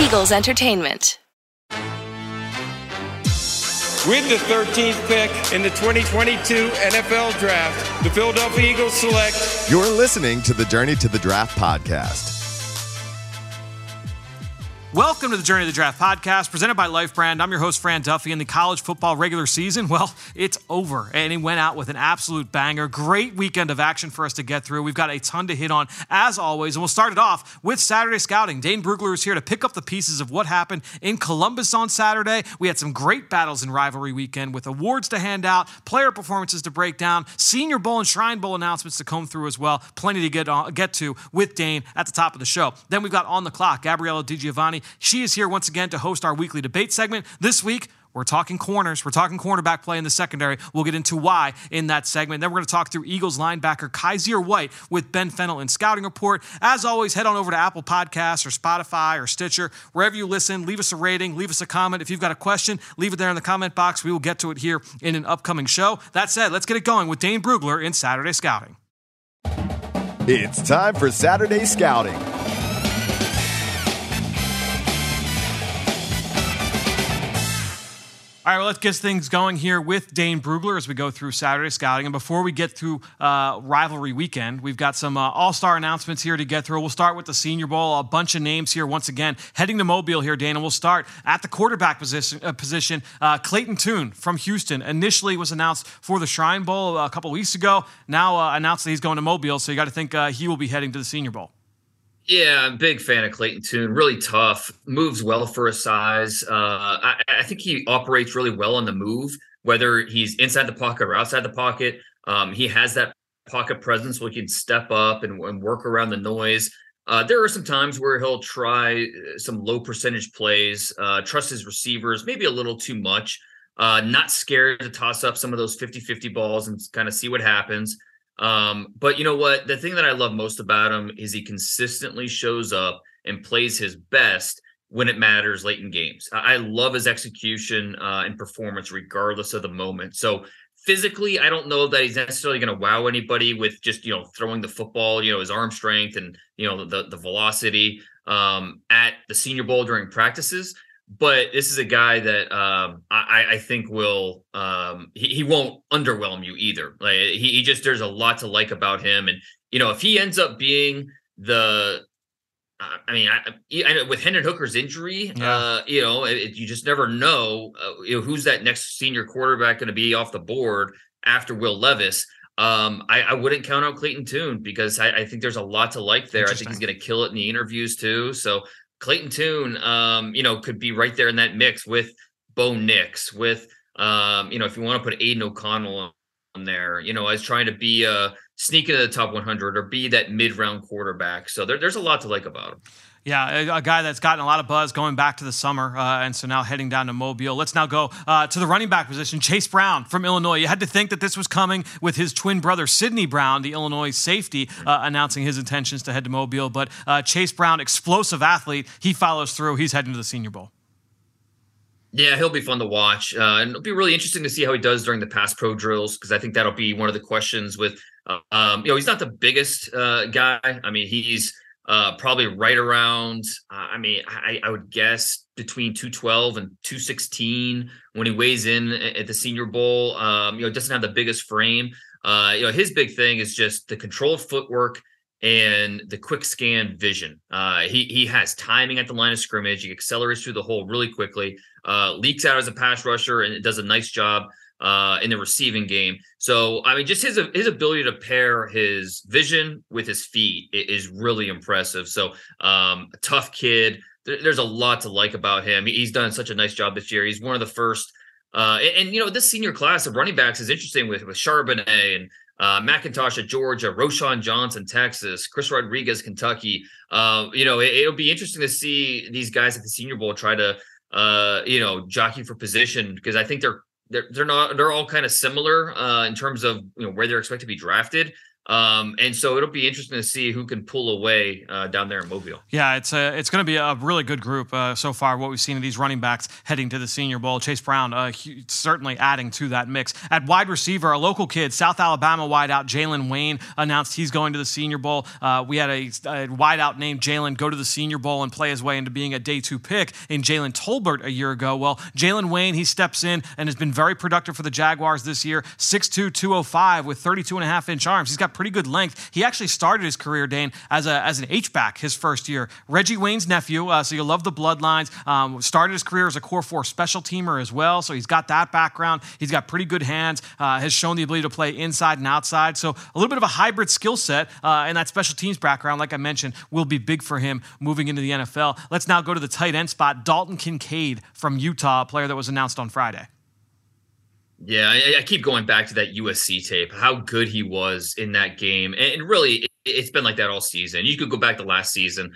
Eagles Entertainment. With the 13th pick in the 2022 NFL Draft, the Philadelphia Eagles select... You're listening to the Journey to the Draft podcast. Welcome to the Journey to the Draft podcast, presented by Life Brand. I'm your host, Fran Duffy, and the college football regular season, well, it's over, and it went out with an absolute banger. Great weekend of action for us to get through. We've got a ton to hit on, as always, and we'll start it off with Saturday Scouting. Dane Brugler is here to pick up the pieces of what happened in Columbus on Saturday. We had some great battles in Rivalry Weekend with awards to hand out, player performances to break down, Senior Bowl and Shrine Bowl announcements to comb through as well. Plenty to get to with Dane at the top of the show. Then we've got On the Clock, Gabriella DiGiovanni. She is here once again to host our weekly debate segment. This week, we're talking corners. We're talking cornerback play in the secondary. We'll get into why in that segment. Then we're going to talk through Eagles linebacker Kyzir White with Ben Fennell in Scouting Report. As always, head on over to Apple Podcasts or Spotify or Stitcher. Wherever you listen, leave us a rating, leave us a comment. If you've got a question, leave it there in the comment box. We will get to it here in an upcoming show. That said, let's get it going with Dane Brugler in Saturday Scouting. It's time for Saturday Scouting. All right, well, let's get things going here with Dane Brugler as we go through Saturday Scouting. And before we get through Rivalry Weekend, we've got some all-star announcements here to get through. We'll start with the Senior Bowl, a bunch of names here once again. Heading to Mobile here, Dane, and we'll start at the quarterback position. Clayton Tune from Houston initially was announced for the Shrine Bowl a couple weeks ago. Now announced that he's going to Mobile, so you got to think he will be heading to the Senior Bowl. Yeah, I'm a big fan of Clayton Tune. Really tough, moves well for his size. I think he operates really well on the move, whether he's inside the pocket or outside the pocket. He has that pocket presence where he can step up and work around the noise. There are some times where he'll try some low percentage plays, trust his receivers, maybe a little too much, not scared to toss up some of those 50-50 balls and kind of see what happens. But you know what? The thing that I love most about him is he consistently shows up and plays his best when it matters late in games. I love his execution and performance regardless of the moment. So physically, I don't know that he's necessarily going to wow anybody with just, throwing the football, his arm strength and, the velocity at the Senior Bowl during practices. But this is a guy that I think will he won't underwhelm you either. Like he just, there's a lot to like about him, and if he ends up being the, with Hendon Hooker's injury, you just never know, who's that next senior quarterback going to be off the board after Will Levis. I wouldn't count out Clayton Tune because I think there's a lot to like there. I think he's going to kill it in the interviews too. So Clayton Tune, could be right there in that mix with Bo Nix, with, if you want to put Aiden O'Connell on there, as trying to be sneak into the top 100 or be that mid-round quarterback. So there's a lot to like about him. Yeah, a guy that's gotten a lot of buzz going back to the summer, and so now heading down to Mobile. Let's now go to the running back position. Chase Brown from Illinois. You had to think that this was coming with his twin brother, Sidney Brown, the Illinois safety, announcing his intentions to head to Mobile. But Chase Brown, explosive athlete, he follows through. He's heading to the Senior Bowl. Yeah, he'll be fun to watch. And it'll be really interesting to see how he does during the pass pro drills, because I think that'll be one of the questions with, he's not the biggest guy. I mean, he's probably right around, I would guess between 212 and 216 when he weighs in at the Senior Bowl. Doesn't have the biggest frame. His big thing is just the controlled footwork and the quick scan vision. He has timing at the line of scrimmage. He accelerates through the hole really quickly, leaks out as a pass rusher, and does a nice job in the receiving game. So, just his ability to pair his vision with his feet is really impressive. So, a tough kid. There's a lot to like about him. He's done such a nice job this year. He's one of the first, this senior class of running backs is interesting with Charbonnet and McIntosh at Georgia, Roschon Johnson, Texas, Chris Rodriguez, Kentucky. It'll be interesting to see these guys at the Senior Bowl try to, jockey for position, because I think they're all kind of similar in terms of where they're expected to be drafted. And so it'll be interesting to see who can pull away down there in Mobile. Yeah, it's going to be a really good group so far, what we've seen of these running backs heading to the Senior Bowl. Chase Brown certainly adding to that mix. At wide receiver, a local kid, South Alabama wideout Jalen Wayne announced he's going to the Senior Bowl. We had a wideout named Jalen go to the Senior Bowl and play his way into being a day 2 pick in Jalen Tolbert a year ago. Well, Jalen Wayne, he steps in and has been very productive for the Jaguars this year. 6'2", 205 with 32.5-inch arms. He's got pretty good length. He actually started his career, Dane, as an H-back his first year. Reggie Wayne's nephew, so you'll love the bloodlines. Started his career as a Core 4 special teamer as well, so he's got that background. He's got pretty good hands, has shown the ability to play inside and outside. So a little bit of a hybrid skill set, and that special teams background, like I mentioned, will be big for him moving into the NFL. Let's now go to the tight end spot. Dalton Kincaid from Utah, a player that was announced on Friday. Yeah, I keep going back to that USC tape, how good he was in that game. And really, it's been like that all season. You could go back to last season,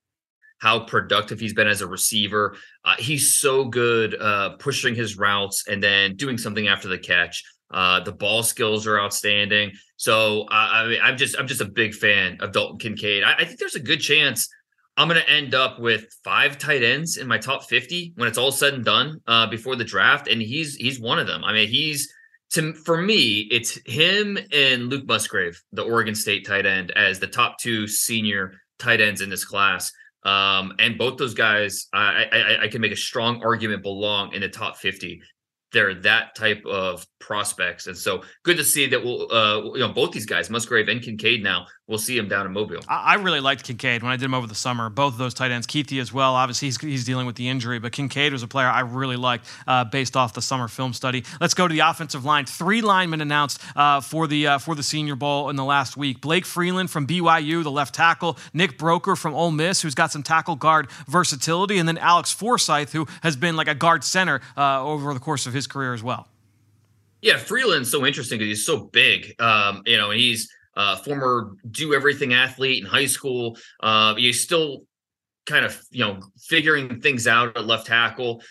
how productive he's been as a receiver. He's so good pushing his routes and then doing something after the catch. The ball skills are outstanding. So I'm just a big fan of Dalton Kincaid. I think there's a good chance I'm going to end up with 5 tight ends in my top 50 when it's all said and done before the draft. And he's one of them. I mean, for me, it's him and Luke Musgrave, the Oregon State tight end, as the top 2 senior tight ends in this class. And both those guys, I can make a strong argument belong in the top 50. They're that type of prospects. And so good to see that both these guys, Musgrave and Kincaid now, we'll see him down in Mobile. I really liked Kincaid when I did him over the summer. Both of those tight ends, Keithy as well. Obviously, he's dealing with the injury, but Kincaid was a player I really liked based off the summer film study. Let's go to the offensive line. 3 linemen announced for the Senior Bowl in the last week. Blake Freeland from BYU, the left tackle. Nick Broker from Ole Miss, who's got some tackle guard versatility. And then Alex Forsyth, who has been like a guard center over the course of his career as well. Yeah, Freeland's so interesting because he's so big, and he's former do-everything athlete in high school. He's still kind of, figuring things out at left tackle.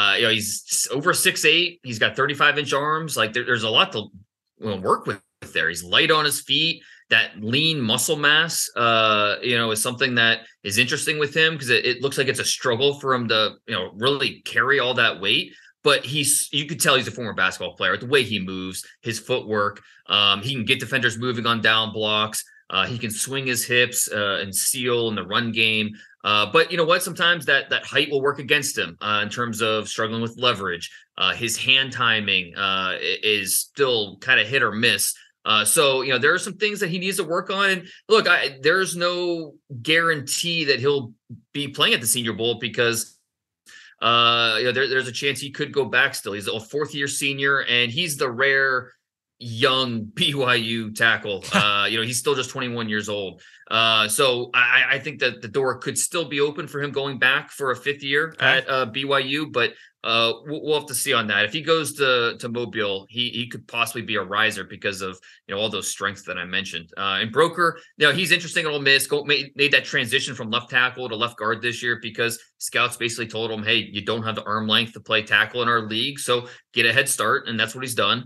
He's over 6'8". He's got 35-inch arms. Like there's a lot to work with there. He's light on his feet. That lean muscle mass, is something that is interesting with him because it looks like it's a struggle for him to, really carry all that weight. But you could tell he's a former basketball player. The way he moves, his footwork, he can get defenders moving on down blocks. He can swing his hips and seal in the run game. But you know what? Sometimes that height will work against him in terms of struggling with leverage. His hand timing is still kind of hit or miss. So there are some things that he needs to work on. And look, there's no guarantee that he'll be playing at the Senior Bowl because there's a chance he could go back still. He's a 4th-year senior, and he's the rare young BYU tackle. He's still just 21 years old. So I think that the door could still be open for him going back for a 5th year at BYU, but we'll have to see on that. If he goes to Mobile, he could possibly be a riser because of all those strengths that I mentioned. And Broker, he's interesting at Ole Miss. Made that transition from left tackle to left guard this year because scouts basically told him, "Hey, you don't have the arm length to play tackle in our league, so get a head start," and that's what he's done.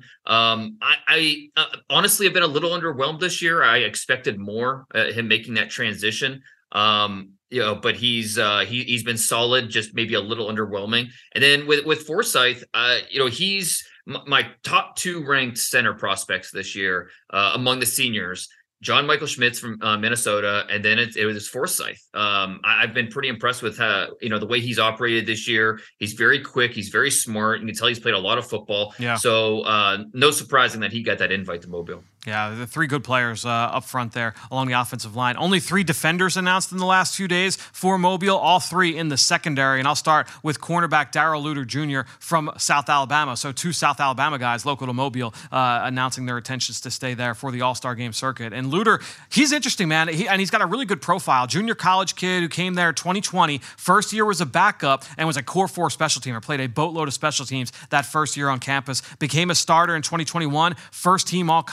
I honestly have been a little underwhelmed this year. I expected more him making that transition. But he's been solid, just maybe a little underwhelming. And then with Forsyth, he's my top 2 ranked center prospects this year among the seniors. John Michael Schmitz from Minnesota, and then it was Forsyth. I've been pretty impressed with the way he's operated this year. He's very quick. He's very smart. You can tell he's played a lot of football. Yeah. So no surprising that he got that invite to Mobile. Yeah, the 3 good players up front there along the offensive line. Only 3 defenders announced in the last few days for Mobile, all 3 in the secondary. And I'll start with cornerback Darrell Luter Jr. from South Alabama. So 2 South Alabama guys local to Mobile announcing their intentions to stay there for the All-Star Game circuit. And Luter, he's interesting, man. He's got a really good profile. Junior college kid who came there 2020. First year was a backup and was a Core 4 special teamer. Played a boatload of special teams that first year on campus. Became a starter in 2021. First team all-conference.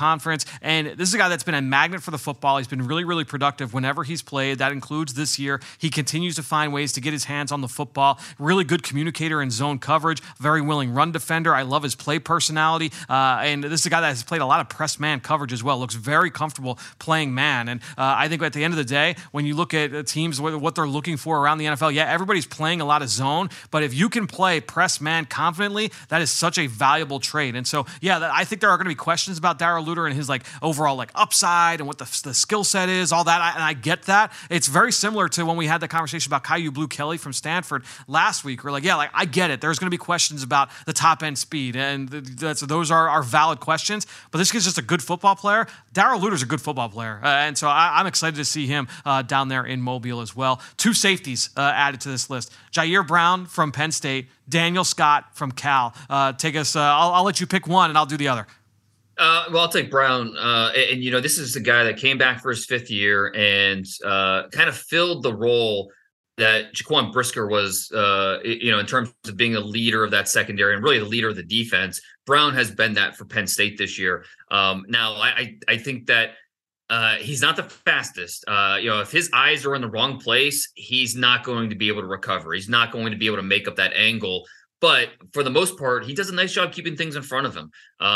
defense. And this is a guy that's been a magnet for the football. He's been really, really productive whenever he's played. That includes this year. He continues to find ways to get his hands on the football. Really good communicator in zone coverage. Very willing run defender. I love his play personality. And this is a guy that has played a lot of press man coverage as well. Looks very comfortable playing man. And I think at the end of the day, when you look at teams, what they're looking for around the NFL, yeah, everybody's playing a lot of zone. But if you can play press man confidently, that is such a valuable trait. And so, yeah, I think there are going to be questions about Darrell Luter and his overall upside and what the skill set is, all that. And I get that. It's very similar to when we had the conversation about Caillou Blue-Kelly from Stanford last week. We're I get it. There's going to be questions about the top end speed, and those are valid questions. But this kid's just a good football player. Darrell Luter's a good football player, and so I'm excited to see him down there in Mobile as well. 2 safeties added to this list: Jair Brown from Penn State, Daniel Scott from Cal. Take us. I'll let you pick one, and I'll do the other. Well, I'll take Brown. And this is the guy that came back for his 5th year and kind of filled the role that Jaquan Brisker was, in terms of being a leader of that secondary and really the leader of the defense. Brown has been that for Penn State this year. Now, I think that he's not the fastest. If his eyes are in the wrong place, he's not going to be able to recover. He's not going to be able to make up that angle. But for the most part, he does a nice job keeping things in front of him.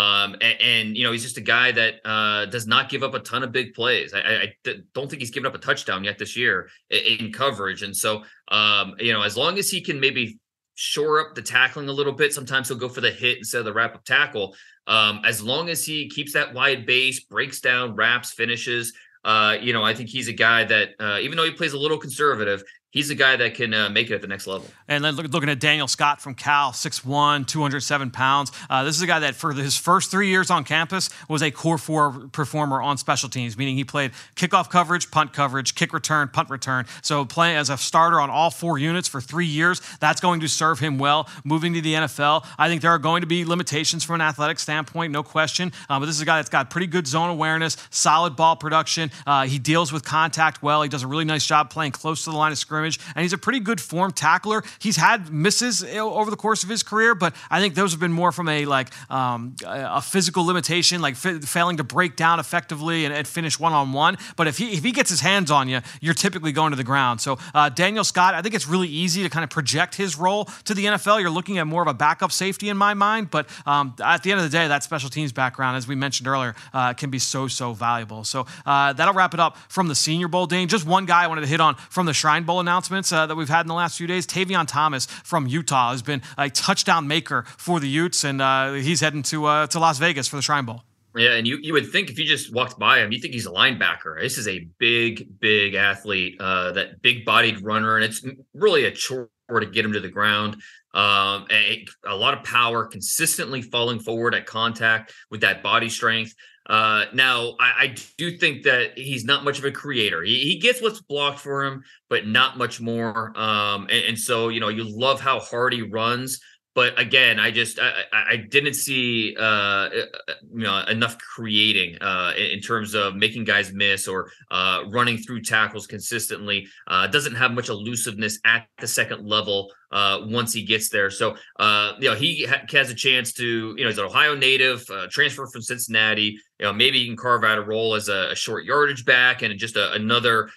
And he's just a guy that does not give up a ton of big plays. I don't think he's given up a touchdown yet this year in coverage. And so, as long as he can maybe shore up the tackling a little bit, sometimes he'll go for the hit instead of the wrap-up tackle. As long as he keeps that wide base, breaks down, wraps, finishes, I think he's a guy that, even though he plays a little conservative, he's a guy that can make it at the next level. And then looking at Daniel Scott from Cal, 6'1", 207 pounds. This is a guy that for his first 3 years on campus was a core 4 performer on special teams, meaning he played kickoff coverage, punt coverage, kick return, punt return. So playing as a starter on all 4 units for 3 years, that's going to serve him well moving to the NFL. I think there are going to be limitations from an athletic standpoint, no question. But this is a guy that's got pretty good zone awareness, solid ball production. He deals with contact well. He does a really nice job playing close to the line of scrimmage. And he's a pretty good form tackler. He's had misses over the course of his career, but I think those have been more from a physical limitation, failing to break down effectively and finish one-on-one. But if he gets his hands on you, you're typically going to the ground. So Daniel Scott, I think it's really easy to kind of project his role to the NFL. You're looking at more of a backup safety in my mind, but at the end of the day, that special teams background, as we mentioned earlier, can be so valuable. So that'll wrap it up from the Senior Bowl, Dane. Just one guy I wanted to hit on from the Shrine Bowl announcements that we've had in the last few days. Tavion Thomas from Utah has been a touchdown maker for the Utes, and he's heading to Las Vegas for the Shrine Bowl. Yeah, and you would think if you just walked by him, you think he's a linebacker. This is a big athlete, that big-bodied runner, and it's really a chore to get him to the ground. A lot of power, consistently falling forward at contact with that body strength. Now, I do think that he's not much of a creator. He gets what's blocked for him, but not much more. And so, you love how hard he runs. But again, I didn't see enough creating in terms of making guys miss or running through tackles consistently. Doesn't have much elusiveness at the second level once he gets there. So he has a chance to, he's an Ohio native, transfer from Cincinnati. Maybe he can carve out a role as a short yardage back and just another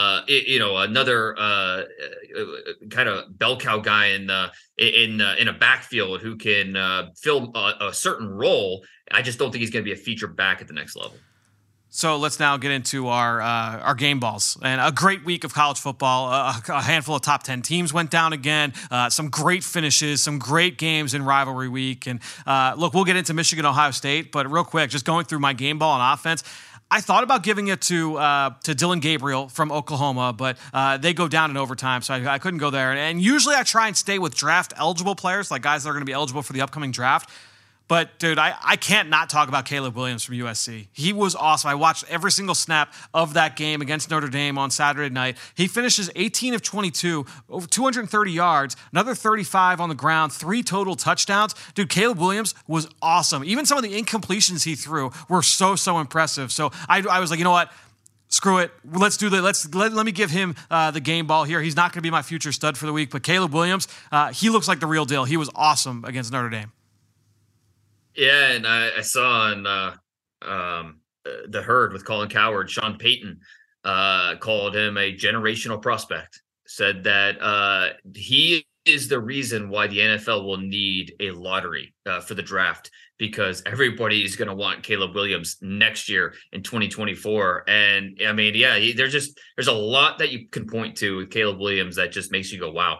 kind of bell cow guy in a backfield who can fill a certain role. I just don't think he's going to be a feature back at the next level. So let's now get into our game balls. And a great week of college football. A handful of top 10 teams went down again. Some great finishes, some great games in rivalry week. And look, we'll get into Michigan, Ohio State. But real quick, just going through my game ball on offense, I thought about giving it to Dillon Gabriel from Oklahoma, but they go down in overtime, so I couldn't go there. And usually I try and stay with draft-eligible players, like guys that are going to be eligible for the upcoming draft. But, dude, I can't not talk about Caleb Williams from USC. He was awesome. I watched every single snap of that game against Notre Dame on Saturday night. He finishes 18 of 22, over 230 yards, another 35 on the ground, 3 total touchdowns. Dude, Caleb Williams was awesome. Even some of the incompletions he threw were so impressive. So I was like, you know what? Screw it. Let's do that. Let me give him the game ball here. He's not going to be my future stud for the week, but Caleb Williams, he looks like the real deal. He was awesome against Notre Dame. Yeah, and I saw on the herd with Colin Cowherd. Sean Payton called him a generational prospect, said that he is the reason why the NFL will need a lottery for the draft, because everybody is going to want Caleb Williams next year in 2024. And I mean, yeah, there's a lot that you can point to with Caleb Williams that just makes you go, wow.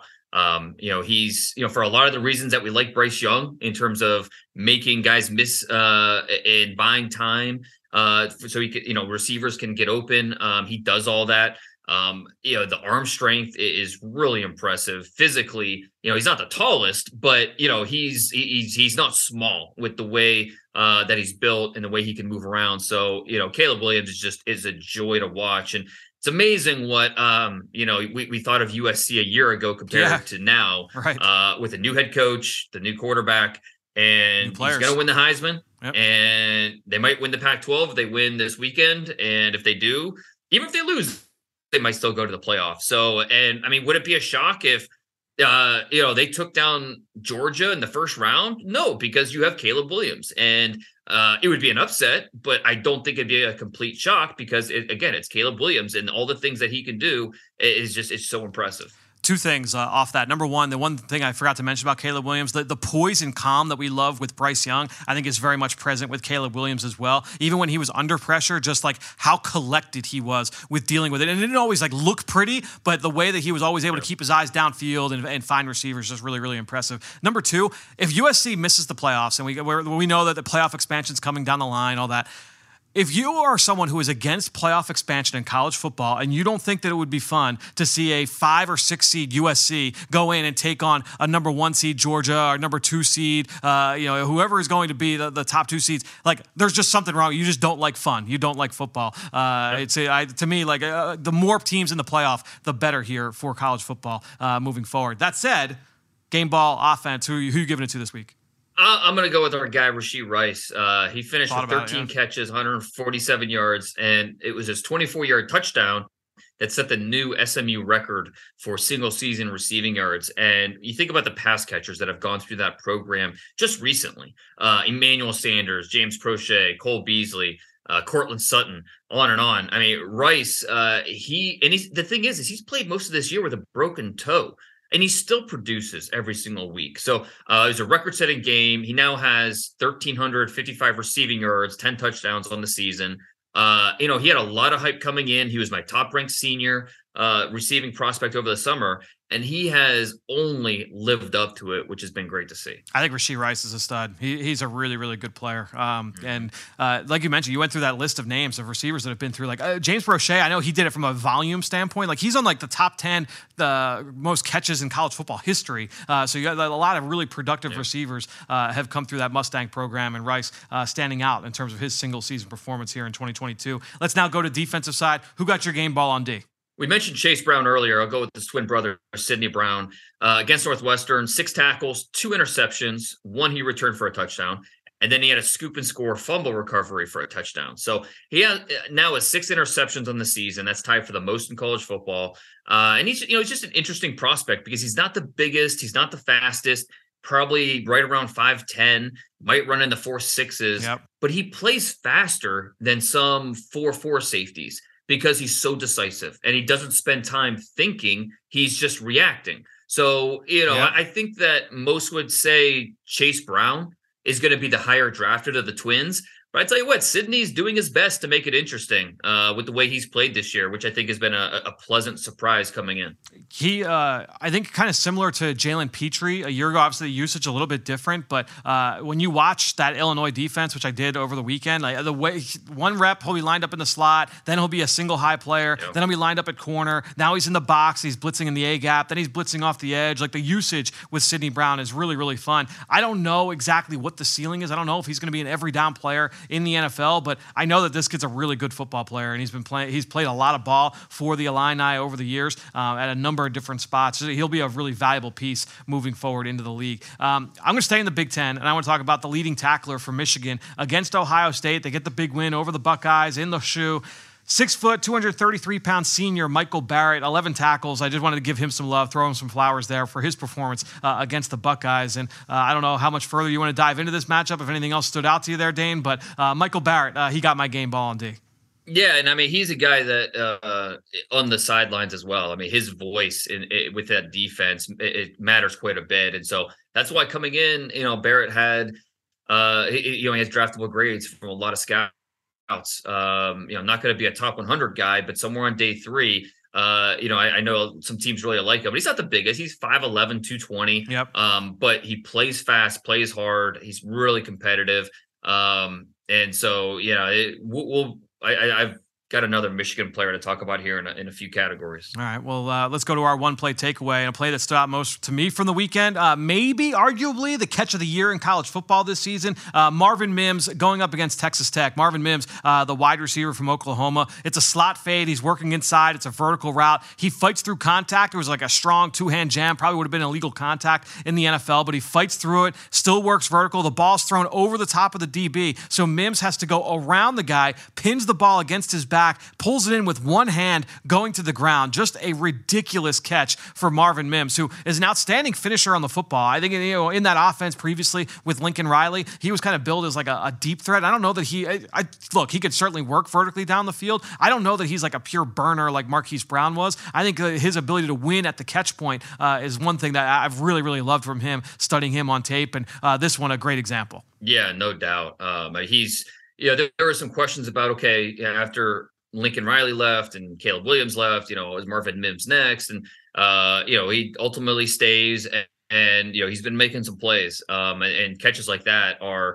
He's, for a lot of the reasons that we like Bryce Young in terms of making guys miss and buying time so he could, receivers can get open. He does all that. The arm strength is really impressive. Physically, he's not the tallest, but he's not small with the way that he's built and the way he can move around. So, Caleb Williams is a joy to watch. And it's amazing what we thought of USC a year ago compared to now, right? With a new head coach, the new quarterback, and he's going to win the Heisman. Yep. And they might win the Pac-12 if they win this weekend. And if they do, even if they lose, they might still go to the playoffs. So, and I mean, would it be a shock if they took down Georgia in the first round? No, because you have Caleb Williams, and it would be an upset, but I don't think it'd be a complete shock because it's Caleb Williams, and all the things that he can do it's so impressive. Two things off that. Number one, the one thing I forgot to mention about Caleb Williams, the poise and calm that we love with Bryce Young, I think is very much present with Caleb Williams as well. Even when he was under pressure, just like how collected he was with dealing with it. And it didn't always look pretty, but the way that he was always able to keep his eyes downfield and find receivers is just really, really impressive. Number two, if USC misses the playoffs, and we know that the playoff expansion is coming down the line, all that, if you are someone who is against playoff expansion in college football and you don't think that it would be fun to see a 5 or 6 seed USC go in and take on a number 1 seed Georgia or number 2 seed, whoever is going to be the top 2 seeds, there's just something wrong. You just don't like fun. You don't like football. To me, the more teams in the playoff, the better here for college football moving forward. That said, game ball offense, who you giving it to this week? I'm going to go with our guy, Rashee Rice. He finished with 13 catches, 147 yards, and it was his 24-yard touchdown that set the new SMU record for single-season receiving yards. And you think about the pass catchers that have gone through that program just recently. Emmanuel Sanders, James Prochet, Cole Beasley, Cortland Sutton, on and on. I mean, Rice, the thing is he's played most of this year with a broken toe. And he still produces every single week. So it was a record-setting game. He now has 1,355 receiving yards, 10 touchdowns on the season. He had a lot of hype coming in. He was my top-ranked senior receiving prospect over the summer, and he has only lived up to it, which has been great to see. I think Rashee Rice is a stud. He's a really, really good player. And like you mentioned, you went through that list of names of receivers that have been through. James Prochet, I know he did it from a volume standpoint. He's on the top 10 most catches in college football history. So you got a lot of really productive receivers have come through that Mustang program, and Rice standing out in terms of his single-season performance here in 2022. Let's now go to defensive side. Who got your game ball on D? We mentioned Chase Brown earlier. I'll go with his twin brother, Sidney Brown, against Northwestern. 6 tackles, 2 interceptions, 1 he returned for a touchdown, and then he had a scoop and score fumble recovery for a touchdown. So he now has 6 interceptions on the season. That's tied for the most in college football. And he's just an interesting prospect because he's not the biggest, he's not the fastest, probably right around 5'10", might run in the 4.6s, but he plays faster than some 4.4 safeties, because he's so decisive and he doesn't spend time thinking, he's just reacting. So, I think that most would say Chase Brown is going to be the higher drafted of the twins. But I tell you what, Sidney's doing his best to make it interesting with the way he's played this year, which I think has been a pleasant surprise coming in. He, I think, kind of similar to Jalen Petrie a year ago. Obviously, the usage a little bit different, but when you watch that Illinois defense, which I did over the weekend, the way one rep he'll be lined up in the slot, then he'll be a single high player, then he'll be lined up at corner. Now he's in the box, he's blitzing in the A gap, then he's blitzing off the edge. The usage with Sidney Brown is really, really fun. I don't know exactly what the ceiling is. I don't know if he's going to be an every down player in the NFL, but I know that this kid's a really good football player, and he's played a lot of ball for the Illini over the years at a number of different spots. So he'll be a really valuable piece moving forward into the league. I'm going to stay in the Big Ten, and I want to talk about the leading tackler for Michigan against Ohio State. They get the big win over the Buckeyes in the shoe. 6 foot, 233-pound senior Michael Barrett, 11 tackles. I just wanted to give him some love, throw him some flowers there for his performance against the Buckeyes. And I don't know how much further you want to dive into this matchup, if anything else stood out to you there, Dane, but Michael Barrett, he got my game ball on D. Yeah, and I mean, he's a guy that on the sidelines as well. I mean, his voice with that defense, it matters quite a bit. And so that's why coming in, Barrett had, he has draftable grades from a lot of scouts. Not going to be a top 100 guy, but somewhere on day 3, I know some teams really like him, but he's not the biggest. He's 5'11", 220. Yep. But he plays fast, plays hard. He's really competitive. And so, I've got another Michigan player to talk about here in a few categories. All right, well, let's go to our one play takeaway, and a play that stood out most to me from the weekend. Maybe, arguably, the catch of the year in college football this season. Marvin Mims going up against Texas Tech. Marvin Mims, the wide receiver from Oklahoma. It's a slot fade. He's working inside. It's a vertical route. He fights through contact. It was like a strong two-hand jam. Probably would have been illegal contact in the NFL, but he fights through it, still works vertical. The ball's thrown over the top of the DB, so Mims has to go around the guy, pins the ball against his back, pulls it in with one hand going to the ground. Just a ridiculous catch for Marvin Mims, who is an outstanding finisher on the football. I think in that offense previously with Lincoln Riley, he was kind of billed as like a deep threat. I don't know that he could certainly work vertically down the field. I don't know that he's like a pure burner like Marquise Brown was. I think his ability to win at the catch point is one thing that I've really, really loved from him, studying him on tape, and this one a great example. Yeah, no doubt. There were some questions about, after Lincoln Riley left and Caleb Williams left, is Marvin Mims next? And, he ultimately stays and he's been making some plays and catches like that are,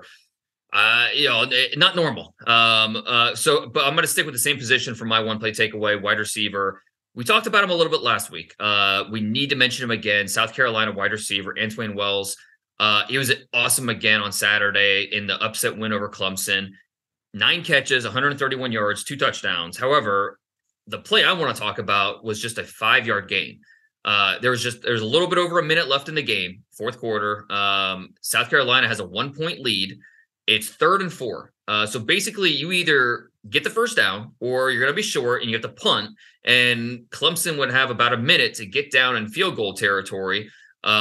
not normal. But I'm going to stick with the same position for my one play takeaway, wide receiver. We talked about him a little bit last week. We need to mention him again. South Carolina wide receiver, Antwain Wells. He was awesome again on Saturday in the upset win over Clemson. 9 catches, 131 yards, 2 touchdowns. However, the play I want to talk about was just a 5-yard gain. There's a little bit over a minute left in the game, fourth quarter. South Carolina has a 1-point lead. It's 3rd and 4. So basically, you either get the first down or you're going to be short and you have to punt. And Clemson would have about a minute to get down in field goal territory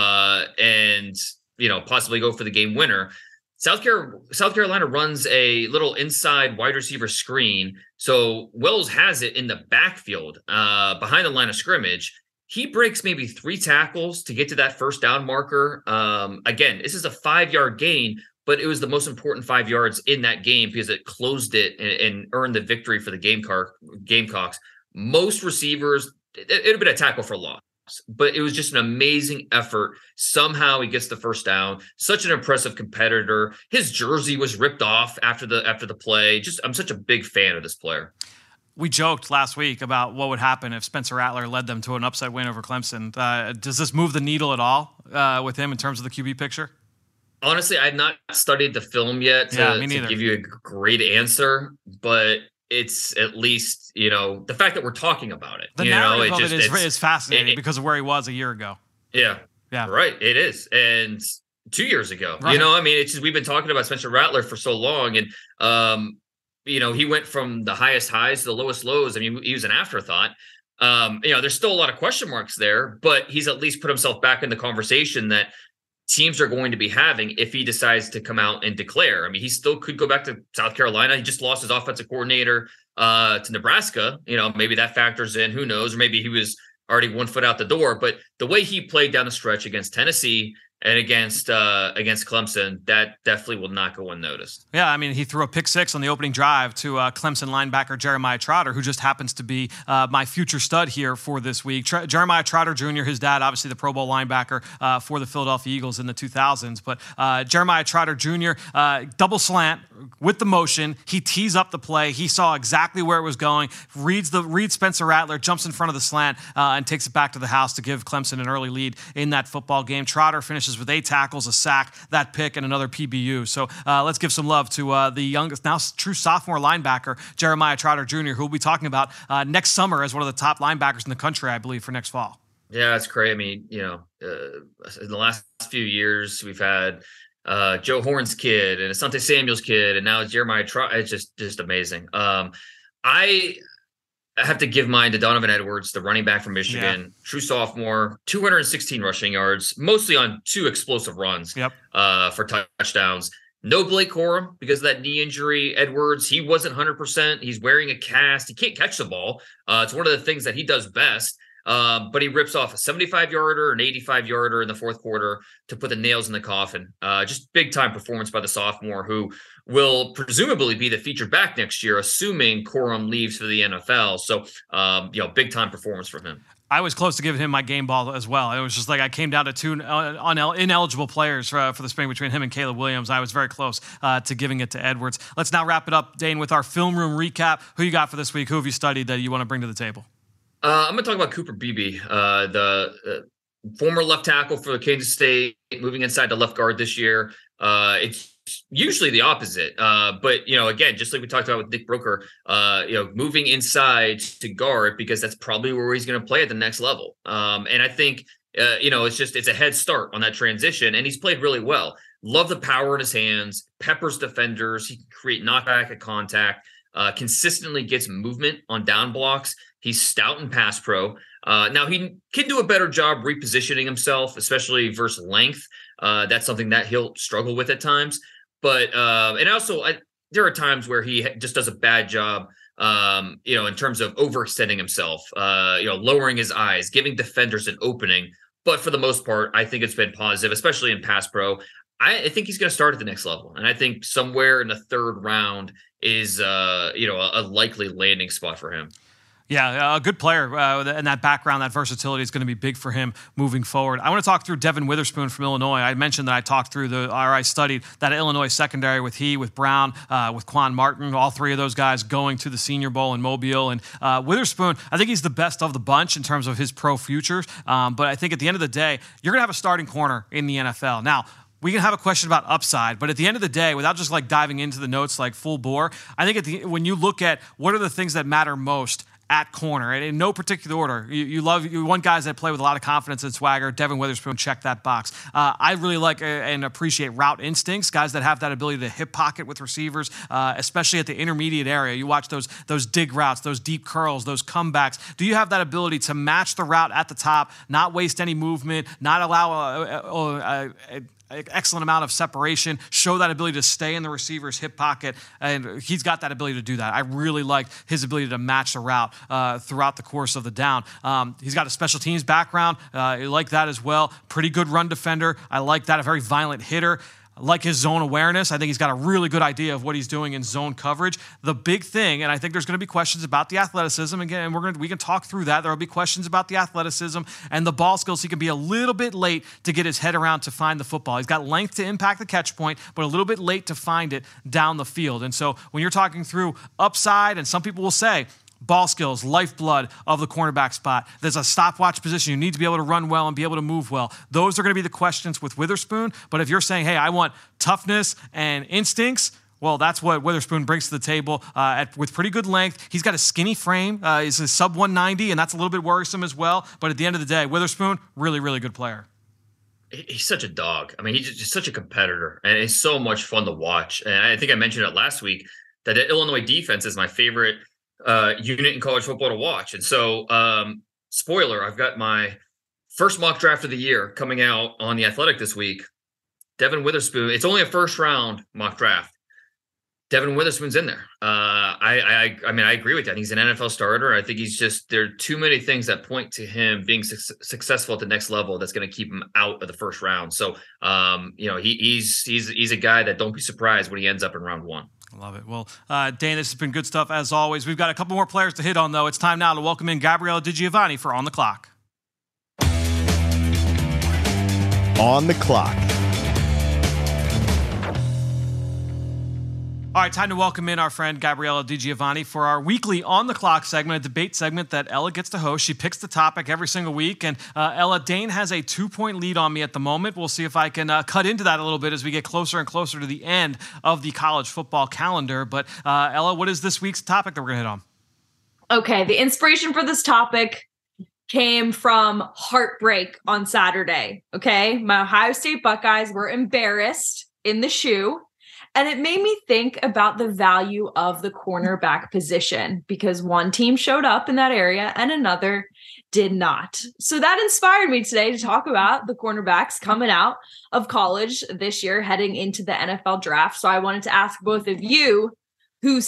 and possibly go for the game winner. South Carolina runs a little inside wide receiver screen. So Wells has it in the backfield behind the line of scrimmage. He breaks maybe 3 tackles to get to that first down marker. Again, this is a 5-yard gain, but it was the most important 5 yards in that game because it closed it and earned the victory for the Gamecocks. Most receivers, it would have been a tackle for loss. But it was just an amazing effort. Somehow he gets the first down. Such an impressive competitor. His jersey was ripped off after the play. I'm such a big fan of this player. We joked last week about what would happen if Spencer Rattler led them to an upset win over Clemson. Does this move the needle at all with him in terms of the QB picture? Honestly, I've not studied the film yet to give you a great answer, but it's at least, the fact that we're talking about it. The narrative of it is fascinating because of where he was a year ago. Yeah. Right. It is. And 2 years ago, right. It's just, we've been talking about Spencer Rattler for so long. And, he went from the highest highs to the lowest lows. I mean, he was an afterthought. There's still a lot of question marks there, but he's at least put himself back in the conversation that teams are going to be having if he decides to come out and declare. I mean, he still could go back to South Carolina. He just lost his offensive coordinator to Nebraska. Maybe that factors in. Who knows? Or maybe he was already 1 foot out the door. But the way he played down the stretch against Tennessee and against Clemson, that definitely will not go unnoticed. Yeah, I mean, he threw a pick 6 on the opening drive to Clemson linebacker Jeremiah Trotter, who just happens to be my future stud here for this week. Jeremiah Trotter Jr., his dad, obviously the Pro Bowl linebacker for the Philadelphia Eagles in the 2000s. But Jeremiah Trotter Jr., double slant with the motion. He tees up the play. He saw exactly where it was going, reads Spencer Rattler, jumps in front of the slant, and takes it back to the house to give Clemson an early lead in that football game. Trotter finishes with 8 tackles, a sack, that pick, and another PBU. So let's give some love to the youngest, now true sophomore linebacker, Jeremiah Trotter Jr., who we'll be talking about next summer as one of the top linebackers in the country, I believe, for next fall. Yeah, that's great. I mean, in the last few years, we've had Joe Horn's kid and Asante Samuel's kid, and now it's Jeremiah Trotter. It's just amazing. I have to give mine to Donovan Edwards, the running back from Michigan, true sophomore, 216 rushing yards, mostly on 2 explosive runs for touchdowns. No Blake Corum because of that knee injury. Edwards, he wasn't 100%. He's wearing a cast. He can't catch the ball. It's one of the things that he does best. But he rips off a 75-yarder, an 85-yarder in the fourth quarter to put the nails in the coffin. Just big-time performance by the sophomore, who will presumably be the featured back next year, assuming Corum leaves for the NFL. So, big-time performance from him. I was close to giving him my game ball as well. It was just like I came down to 2 ineligible players for the spring between him and Caleb Williams. I was very close to giving it to Edwards. Let's now wrap it up, Dane, with our film room recap. Who you got for this week? Who have you studied that you want to bring to the table? I'm going to talk about Cooper Beebe, the former left tackle for Kansas State, moving inside to left guard this year. It's usually the opposite. But, again, just like we talked about with Nick Broeker, moving inside to guard because that's probably where he's going to play at the next level. And I think, it's a head start on that transition. And he's played really well. Love the power in his hands, peppers defenders. He can create knockback at contact, consistently gets movement on down blocks. He's stout in pass pro. Now, he can do a better job repositioning himself, especially versus length. That's something that he'll struggle with at times. But there are times where he just does a bad job, in terms of overextending himself, lowering his eyes, giving defenders an opening. But for the most part, I think it's been positive, especially in pass pro. I think he's going to start at the next level. And I think somewhere in the 3rd round is, a likely landing spot for him. Yeah, a good player, and that background, that versatility is going to be big for him moving forward. I want to talk through Devin Witherspoon from Illinois. I mentioned that I studied that Illinois secondary with Brown, with Quan Martin, all 3 of those guys going to the Senior Bowl in Mobile. And Witherspoon, I think he's the best of the bunch in terms of his pro futures. But I think at the end of the day, you're going to have a starting corner in the NFL. Now, we can have a question about upside, but at the end of the day, without just like diving into the notes like full bore, I think when you look at what are the things that matter most at corner, and in no particular order, you want guys that play with a lot of confidence and swagger. Devin Witherspoon, check that box. I really like and appreciate route instincts, guys that have that ability to hip pocket with receivers, especially at the intermediate area. You watch those dig routes, those deep curls, those comebacks. Do you have that ability to match the route at the top, not waste any movement, not allow excellent amount of separation, show that ability to stay in the receiver's hip pocket, and he's got that ability to do that. I really like his ability to match the route throughout the course of the down. He's got a special teams background. I like that as well. Pretty good run defender. I like that. A very violent hitter. I like his zone awareness. I think he's got a really good idea of what he's doing in zone coverage. The big thing, and I think there's going to be questions about the athleticism. Again, and we can talk through that. There will be questions about the athleticism and the ball skills. He can be a little bit late to get his head around to find the football. He's got length to impact the catch point, but a little bit late to find it down the field. And so when you're talking through upside, and some people will say, ball skills, lifeblood of the cornerback spot. There's a stopwatch position. You need to be able to run well and be able to move well. Those are going to be the questions with Witherspoon. But if you're saying, hey, I want toughness and instincts, well, that's what Witherspoon brings to the table with pretty good length. He's got a skinny frame. He's a sub 190, and that's a little bit worrisome as well. But at the end of the day, Witherspoon, really, really good player. He's such a dog. I mean, he's just such a competitor, and it's so much fun to watch. And I think I mentioned it last week that the Illinois defense is my favorite unit in college football to watch. And so, spoiler, I've got my first mock draft of the year coming out on The Athletic this week. Devin Witherspoon, it's only a 1st round mock draft. Devin Witherspoon's in there. I mean, I agree with that. He's an NFL starter. I think there are too many things that point to him being successful at the next level that's going to keep him out of the 1st round. So, he's a guy that don't be surprised when he ends up in round 1. I love it. Well, Dane, this has been good stuff as always. We've got a couple more players to hit on, though. It's time now to welcome in Gabriella DiGiovanni for On the Clock. On the Clock. All right, time to welcome in our friend Gabriella DiGiovanni for our weekly On the Clock segment, a debate segment that Ella gets to host. She picks the topic every single week. And Ella, Dane has a 2-point lead on me at the moment. We'll see if I can cut into that a little bit as we get closer and closer to the end of the college football calendar. But Ella, what is this week's topic that we're going to hit on? Okay, the inspiration for this topic came from heartbreak on Saturday. Okay, my Ohio State Buckeyes were embarrassed in the shoe. And it made me think about the value of the cornerback position because one team showed up in that area and another did not. So that inspired me today to talk about the cornerbacks coming out of college this year, heading into the NFL draft. So I wanted to ask both of you who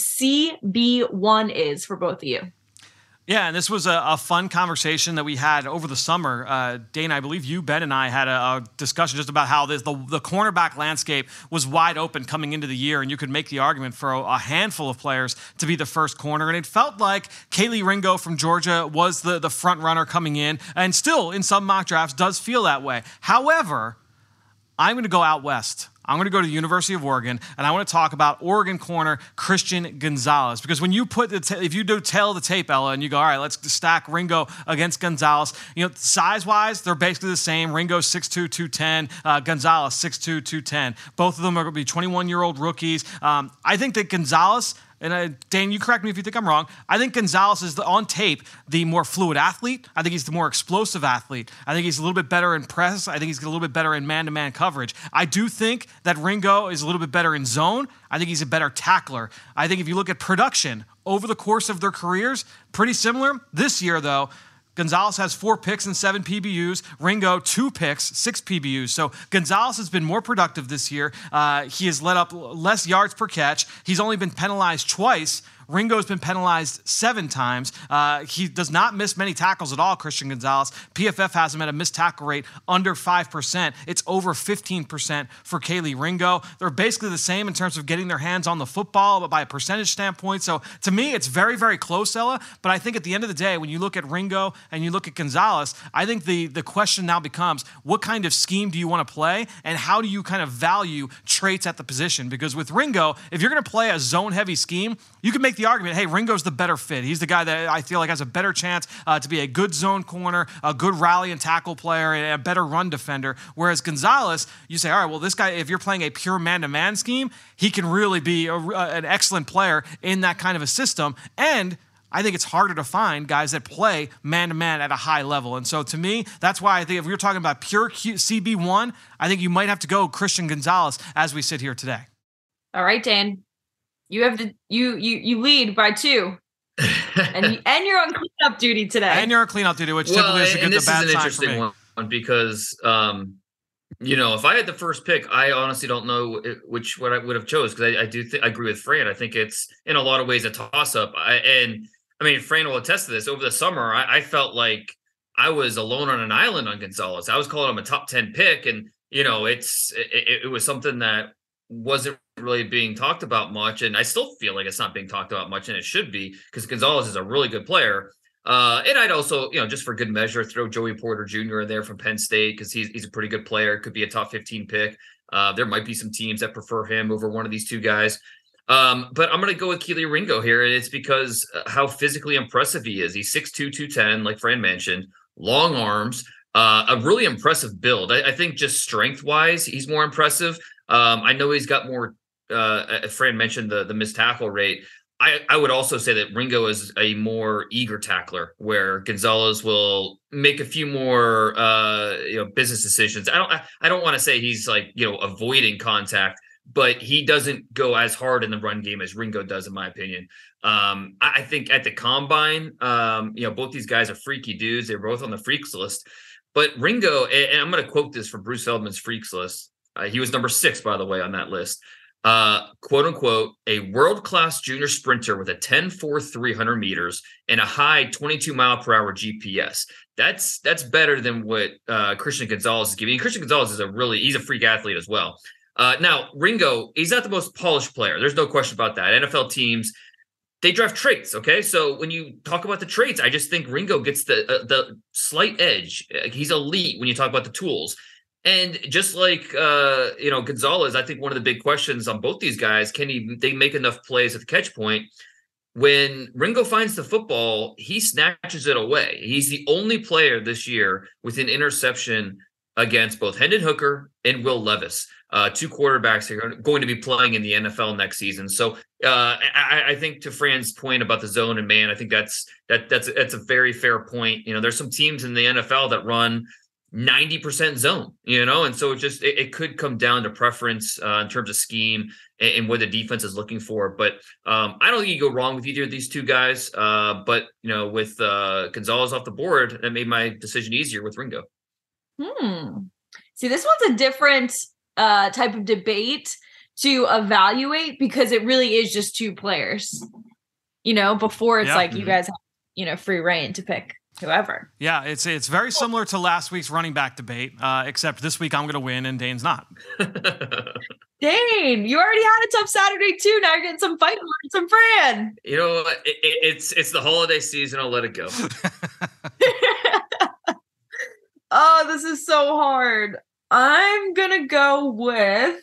CB1 is for both of you. Yeah, and this was a fun conversation that we had over the summer. Dane, I believe you, Ben, and I had a discussion just about how the cornerback landscape was wide open coming into the year, and you could make the argument for a handful of players to be the first corner. And it felt like Kelee Ringo from Georgia was the front runner coming in, and still in some mock drafts does feel that way. However, I'm going to go out west. I'm going to go to the University of Oregon, and I want to talk about Oregon corner Christian Gonzalez. Because when you put if you do tail the tape, Ella, and you go, all right, let's stack Ringo against Gonzalez. Size-wise, they're basically the same. Ringo's 6'2", 210. Gonzalez 6'2", 210. Both of them are going to be 21-year-old rookies. I think that Gonzalez. And Dane, you correct me if you think I'm wrong. I think Gonzalez is, on tape, the more fluid athlete. I think he's the more explosive athlete. I think he's a little bit better in press. I think he's a little bit better in man-to-man coverage. I do think that Ringo is a little bit better in zone. I think he's a better tackler. I think if you look at production over the course of their careers, pretty similar. This year, though, Gonzalez has 4 picks and 7 PBUs. Ringo, 2 picks, 6 PBUs. So Gonzalez has been more productive this year. He has let up less yards per catch. He's only been penalized twice. Ringo's been penalized 7 times. He does not miss many tackles at all, Christian Gonzalez. PFF has him at a missed tackle rate under 5%. It's over 15% for Kelee Ringo. They're basically the same in terms of getting their hands on the football, but by a percentage standpoint. So to me, it's very, very close, Ella. But I think at the end of the day, when you look at Ringo and you look at Gonzalez, I think the question now becomes, what kind of scheme do you want to play? And how do you kind of value traits at the position? Because with Ringo, if you're going to play a zone-heavy scheme, you can make the argument, hey, Ringo's the better fit. He's the guy that I feel like has a better chance to be a good zone corner, a good rally and tackle player, and a better run defender. Whereas Gonzalez, you say, all right, well, this guy, if you're playing a pure man-to-man scheme, he can really be an excellent player in that kind of a system. And I think it's harder to find guys that play man-to-man at a high level. And so to me, that's why I think if we were talking about pure CB1, I think you might have to go Christian Gonzalez as we sit here today. All right, Dan. You have you lead by 2, and you're on cleanup duty today. And you're on cleanup duty, which typically is a good to bad sign for me. This is an interesting one because if I had the first pick, I honestly don't know what I would have chose because I agree with Fran. I think it's in a lot of ways a toss up. Fran will attest to this. Over the summer, I felt like I was alone on an island on Gonzalez. I was calling him a top 10 pick, and it was something that wasn't really being talked about much, and I still feel like it's not being talked about much, and it should be because Gonzalez is a really good player. And I'd also, just for good measure, throw Joey Porter Jr. in there from Penn State because he's a pretty good player. Could be a top 15 pick. There might be some teams that prefer him over one of these 2 guys. But I'm going to go with Kelee Ringo here, and it's because how physically impressive he is. He's 6'2", 210, like Fran mentioned, long arms, a really impressive build. I think just strength-wise, he's more impressive. I know he's got more. Fran mentioned the missed tackle rate. I would also say that Ringo is a more eager tackler, where Gonzalez will make a few more business decisions. I don't want to say he's avoiding contact, but he doesn't go as hard in the run game as Ringo does, in my opinion. I think at the combine, both these guys are freaky dudes. They're both on the freaks list. But Ringo, and I'm going to quote this from Bruce Feldman's freaks list. He was number 6, by the way, on that list. Quote unquote, a world-class junior sprinter with a 10.4 300 meters and a high 22 mile per hour GPS. That's better than what Christian Gonzalez is giving. And Christian Gonzalez is he's a freak athlete as well. Now, Ringo, he's not the most polished player. There's no question about that. NFL teams, they draft traits. Okay. So when you talk about the traits, I just think Ringo gets the slight edge. He's elite when you talk about the tools. And just like, Gonzalez, I think one of the big questions on both these guys, they make enough plays at the catch point? When Ringo finds the football, he snatches it away. He's the only player this year with an interception against both Hendon Hooker and Will Levis, 2 quarterbacks that are going to be playing in the NFL next season. So I think to Fran's point about the zone and man, I think that's a very fair point. There's some teams in the NFL that run 90% zone, and so it could come down to preference in terms of scheme and what the defense is looking for. But I don't think you go wrong with either of these two guys. But with Gonzalez off the board, that made my decision easier with Ringo. See, this one's a different type of debate to evaluate because it really is just two players. Before it's like you guys have, free reign to pick whoever. Yeah, it's very similar to last week's running back debate, except this week I'm going to win and Dane's not. Dane, you already had a tough Saturday too. Now you're getting some fight words from Fran. It's the holiday season. I'll let it go. Oh, this is so hard. I'm going to go with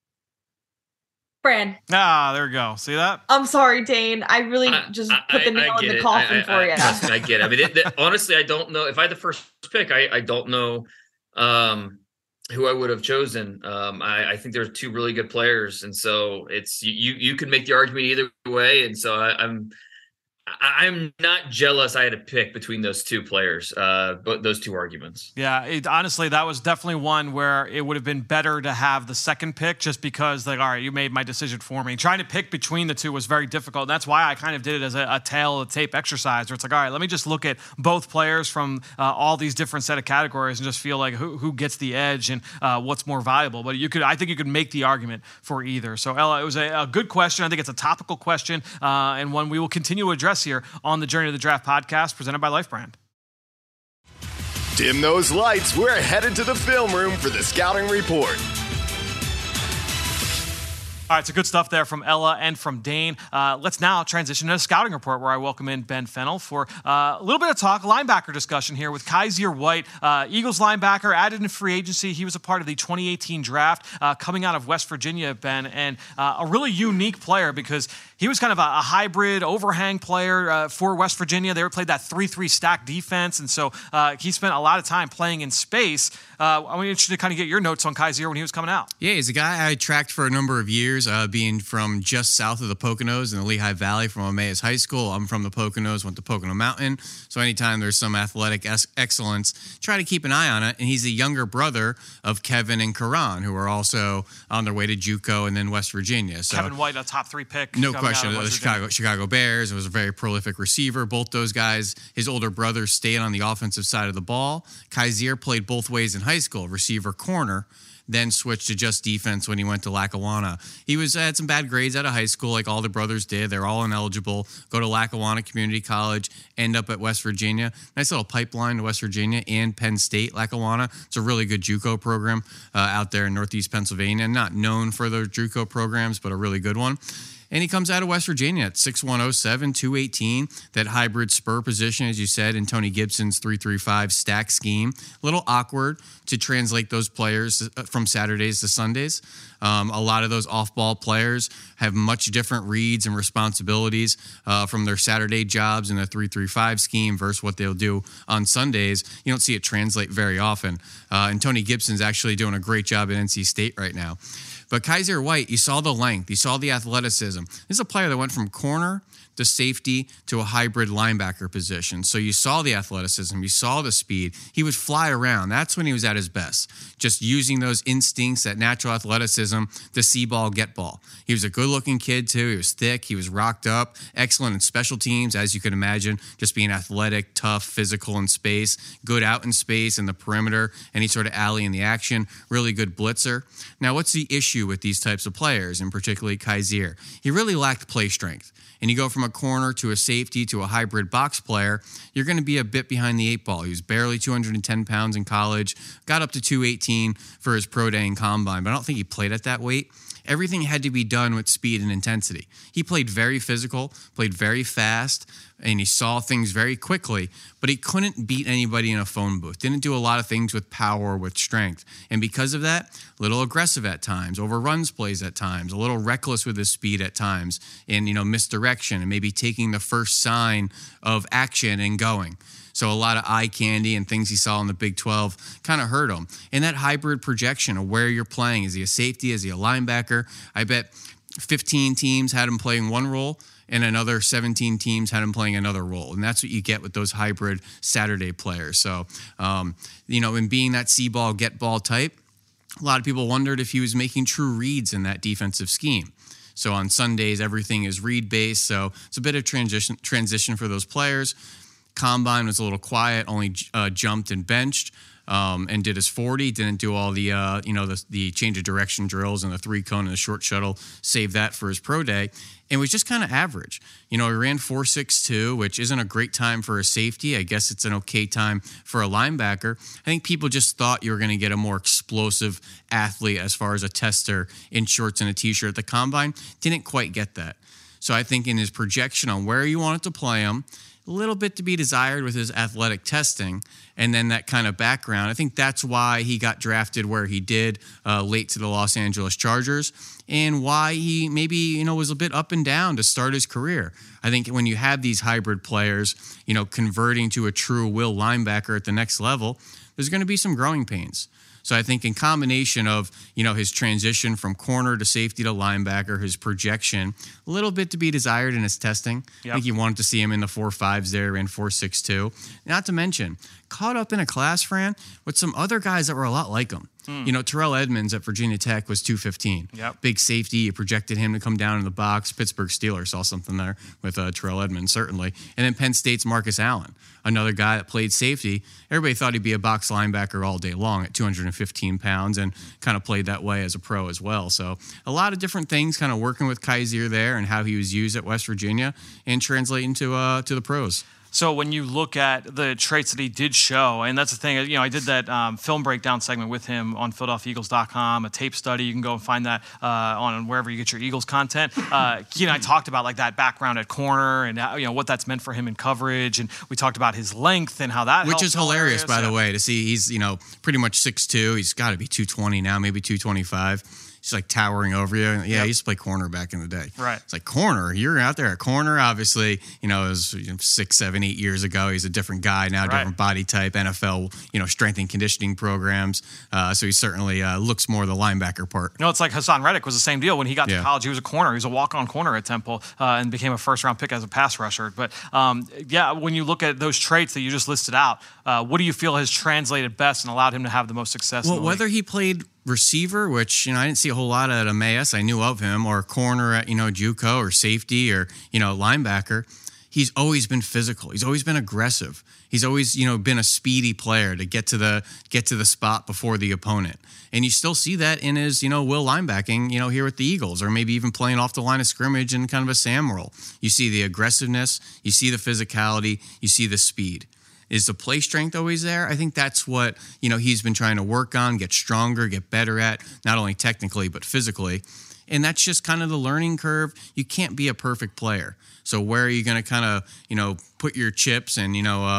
Fran. There we go. See that? I'm sorry, Dane. I really just put the nail in the coffin for you. Trust me, I get it. I mean, honestly, I don't know. If I had the first pick, I don't know who I would have chosen. I think there's two really good players. And so it's you can make the argument either way. And so I'm not jealous I had to pick between those two players, but those two arguments. Yeah, honestly, that was definitely one where it would have been better to have the second pick just because, all right, you made my decision for me. Trying to pick between the two was very difficult. And that's why I kind of did it as a tail of the tape exercise where it's like, all right, let me just look at both players from all these different set of categories and just feel like who gets the edge and what's more valuable. But I think you could make the argument for either. So, Ella, it was a good question. I think it's a topical question and one we will continue to address here on the Journey to the Draft podcast presented by Life Brand. Dim those lights. We're headed to the film room for the scouting report. All right, so good stuff there from Ella and from Dane. Let's now transition to a scouting report where I welcome in Ben Fennell for a little bit of talk, linebacker discussion here with Kyzir White, Eagles linebacker, added in free agency. He was a part of the 2018 draft coming out of West Virginia, Ben, and a really unique player because he was kind of a hybrid overhang player for West Virginia. They played that 3-3 stack defense, and so he spent a lot of time playing in space. I'm interested to kind of get your notes on Kyzir when he was coming out. Yeah, he's a guy I tracked for a number of years, being from just south of the Poconos in the Lehigh Valley from Emmaus High School. I'm from the Poconos, went to Pocono Mountain, so anytime there's some athletic excellence, try to keep an eye on it. And he's the younger brother of Kevin and Karan, who are also on their way to JUCO and then West Virginia. So Kevin White, a top 3 pick. No question. The Chicago Bears. It was a very prolific receiver. Both those guys, his older brother, stayed on the offensive side of the ball. Kyzir played both ways in high school, receiver, corner, then switched to just defense when he went to Lackawanna. He had some bad grades out of high school, like all the brothers did. They're all ineligible. Go to Lackawanna Community College, end up at West Virginia. Nice little pipeline to West Virginia and Penn State, Lackawanna. It's a really good JUCO program out there in Northeast Pennsylvania. Not known for their JUCO programs, but a really good one. And he comes out of West Virginia at 6'1", 218. That hybrid spur position, as you said, in Tony Gibson's 3-3-5 stack scheme. A little awkward to translate those players from Saturdays to Sundays. A lot of those off-ball players have much different reads and responsibilities from their Saturday jobs in the 3-3-5 scheme versus what they'll do on Sundays. You don't see it translate very often. And Tony Gibson's actually doing a great job at NC State right now. But Kyzir White, you saw the length, you saw the athleticism. This is a player that went from corner to safety to a hybrid linebacker position. So you saw the athleticism, you saw the speed. He would fly around. That's when he was at his best, just using those instincts, that natural athleticism to see ball, get ball. He was a good-looking kid, too. He was thick. He was rocked up, excellent in special teams, as you can imagine, just being athletic, tough, physical in space, good out in space in the perimeter, any sort of alley in the action, really good blitzer. Now, what's the issue with these types of players, and particularly Kyzir? He really lacked play strength. And you go from a corner to a safety to a hybrid box player, you're going to be a bit behind the 8 ball. He was barely 210 pounds in college, got up to 218 for his pro day and combine, but I don't think he played at that weight. Everything had to be done with speed and intensity. He played very physical, played very fast, and he saw things very quickly, but he couldn't beat anybody in a phone booth. Didn't do a lot of things with power or with strength. And because of that, a little aggressive at times, overruns plays at times, a little reckless with his speed at times, and misdirection, and maybe taking the first sign of action and going. So a lot of eye candy and things he saw in the Big 12 kind of hurt him. And that hybrid projection of where you're playing, is he a safety, is he a linebacker? I bet 15 teams had him playing one role, and another 17 teams had him playing another role. And that's what you get with those hybrid Saturday players. So, in being that see ball, get ball type, a lot of people wondered if he was making true reads in that defensive scheme. So on Sundays, everything is read-based. So it's a bit of transition for those players. Combine was a little quiet, only jumped and benched. And did his 40, didn't do all the the change of direction drills and the 3-cone and the short shuttle, saved that for his pro day, and was just kind of average. He ran 4.62, which isn't a great time for a safety. I guess it's an okay time for a linebacker. I think people just thought you were going to get a more explosive athlete as far as a tester in shorts and a t-shirt at the combine. Didn't quite get that. So I think in his projection on where you wanted to play him, a little bit to be desired with his athletic testing and then that kind of background. I think that's why he got drafted where he did late to the Los Angeles Chargers and why he maybe, was a bit up and down to start his career. I think when you have these hybrid players, converting to a true will linebacker at the next level, there's going to be some growing pains. So I think in combination of, his transition from corner to safety to linebacker, his projection, a little bit to be desired in his testing. Yep. I think you wanted to see him in the 4.5s there and 4.62. Not to mention, caught up in a class, Fran, with some other guys that were a lot like him. Terrell Edmunds at Virginia Tech was 215. Yep. Big safety. You projected him to come down in the box. Pittsburgh Steelers saw something there with Terrell Edmunds, certainly. And then Penn State's Marcus Allen, another guy that played safety. Everybody thought he'd be a box linebacker all day long at 215 pounds and kind of played that way as a pro as well. So a lot of different things kind of working with Kaiser there and how he was used at West Virginia and translating to the pros. So when you look at the traits that he did show, and that's the thing, I did that film breakdown segment with him on PhiladelphiaEagles.com, a tape study. You can go and find that on wherever you get your Eagles content. I talked about like that background at corner and what that's meant for him in coverage, and we talked about his length and how that which is hilarious, by the way, to see he's pretty much 6'2". He's got to be 220 now, maybe 225. He's like towering over you. Yeah, he used to play corner back in the day. Right. It's like corner. You're out there at corner. Obviously, it was 6, 7, 8 years ago. He's a different guy now, different body type. NFL, strength and conditioning programs. So he certainly looks more the linebacker part. It's like Hassan Reddick was the same deal when he got to college. He was a corner. He was a walk-on corner at Temple and became a first-round pick as a pass rusher. But when you look at those traits that you just listed out, what do you feel has translated best and allowed him to have the most success? Well, whether he played receiver, which I didn't see a whole lot at Emmaus, I knew of him, or corner at JUCO, or safety, or linebacker, he's always been physical. He's always been aggressive. He's always been a speedy player to get to the spot before the opponent. And you still see that in his will linebacking here with the Eagles, or maybe even playing off the line of scrimmage in kind of a Sam role. You see the aggressiveness, you see the physicality, you see the speed. Is the play strength always there? I think that's what, he's been trying to work on, get stronger, get better at, not only technically, but physically. And that's just kind of the learning curve. You can't be a perfect player. So where are you going to kind of, put your chips and,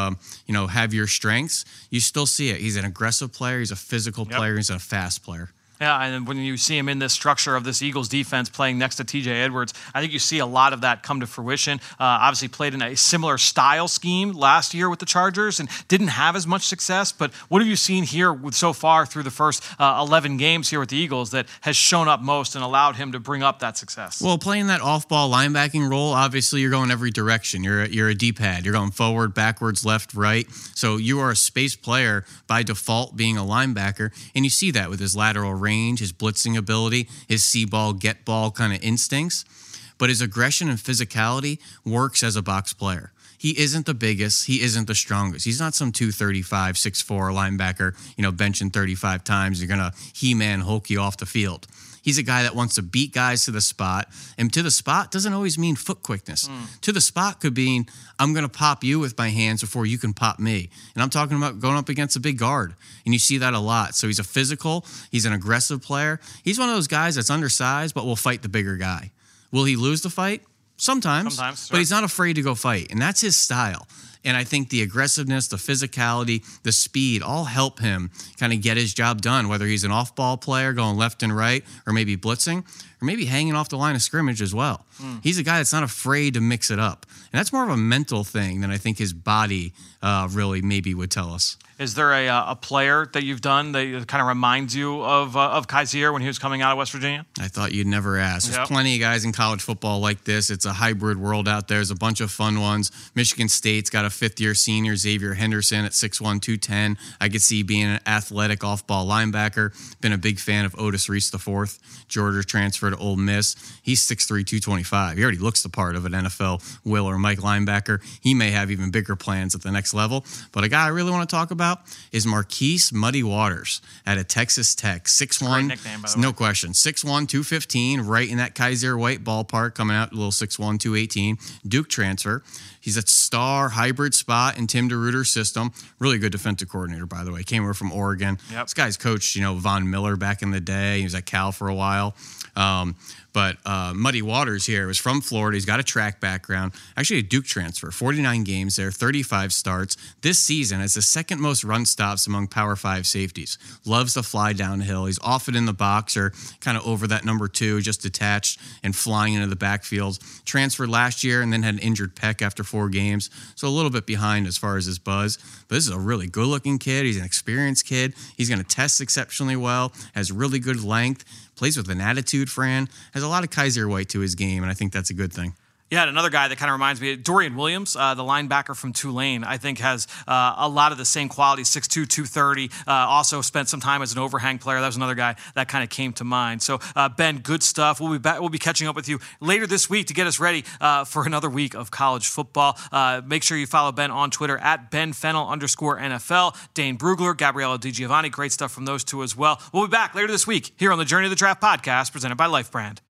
have your strengths? You still see it. He's an aggressive player. He's a physical player. He's a fast player. Yeah, and when you see him in this structure of this Eagles defense playing next to TJ Edwards, I think you see a lot of that come to fruition. Obviously played in a similar style scheme last year with the Chargers and didn't have as much success. But what have you seen here so far through the first 11 games here with the Eagles that has shown up most and allowed him to bring up that success? Well, playing that off-ball linebacking role, obviously you're going every direction. You're a D-pad. You're going forward, backwards, left, right. So you are a space player by default, being a linebacker. And you see that with his lateral range, his blitzing ability, his see ball, get ball kind of instincts. But his aggression and physicality works as a box player. He isn't the biggest. He isn't the strongest. He's not some 235, 6'4" linebacker, benching 35 times. You're going to He-Man Hulk you off the field. He's a guy that wants to beat guys to the spot. And to the spot doesn't always mean foot quickness. To the spot could mean, I'm going to pop you with my hands before you can pop me. And I'm talking about going up against a big guard. And you see that a lot. So he's a physical. He's an aggressive player. He's one of those guys that's undersized but will fight the bigger guy. Will he lose the fight? Sometimes, sure. But he's not afraid to go fight. And that's his style. And I think the aggressiveness, the physicality, the speed all help him kind of get his job done, whether he's an off-ball player going left and right or maybe blitzing or maybe hanging off the line of scrimmage as well. He's a guy that's not afraid to mix it up. And that's more of a mental thing than I think his body really maybe would tell us. Is there a player that you've done that kind of reminds you of Kyzir when he was coming out of West Virginia? I thought you'd never ask. There's plenty of guys in college football like this. It's a hybrid world out there. There's a bunch of fun ones. Michigan State's got a fifth-year senior, Xavier Henderson, at 6'1", 210. I could see being an athletic off-ball linebacker. Been a big fan of Otis Reese IV. Georgia transfer to Ole Miss. He's 6'3", 225. He already looks the part of an NFL Will or Mike linebacker. He may have even bigger plans at the next level. But a guy I really want to talk about is Marquise Muddy Waters out of Texas Tech. 6'1", great nickname, by the no way. question. 6'1", 215, right in that Kyzir White ballpark, coming out a little 6'1", 218. Duke transfer. He's a star hybrid spot in Tim DeRuyter's system. Really good defensive coordinator, by the way. Came over from Oregon. Yep. This guy's coached, Von Miller back in the day. He was at Cal for a while. But Muddy Waters here was from Florida. He's got a track background. Actually, a Duke transfer. 49 games there, 35 starts. This season has the second most run stops among Power 5 safeties. Loves to fly downhill. He's often in the box or kind of over that number 2, just detached and flying into the backfield. Transferred last year and then had an injured pec after 4 games. So a little bit behind as far as his buzz. But this is a really good-looking kid. He's an experienced kid. He's going to test exceptionally well. Has really good length. Plays with an attitude, Fran. Has a lot of Kyzir White to his game, and I think that's a good thing. Yeah, and another guy that kind of reminds me, Dorian Williams, the linebacker from Tulane, I think has a lot of the same qualities, 6'2", 230, also spent some time as an overhang player. That was another guy that kind of came to mind. So, Ben, good stuff. We'll be back. We'll be catching up with you later this week to get us ready for another week of college football. Make sure you follow Ben on Twitter at @BenFennel_NFL. Dane Brugler, Gabriella DiGiovanni, great stuff from those two as well. We'll be back later this week here on the Journey of the Draft podcast presented by Life Brand.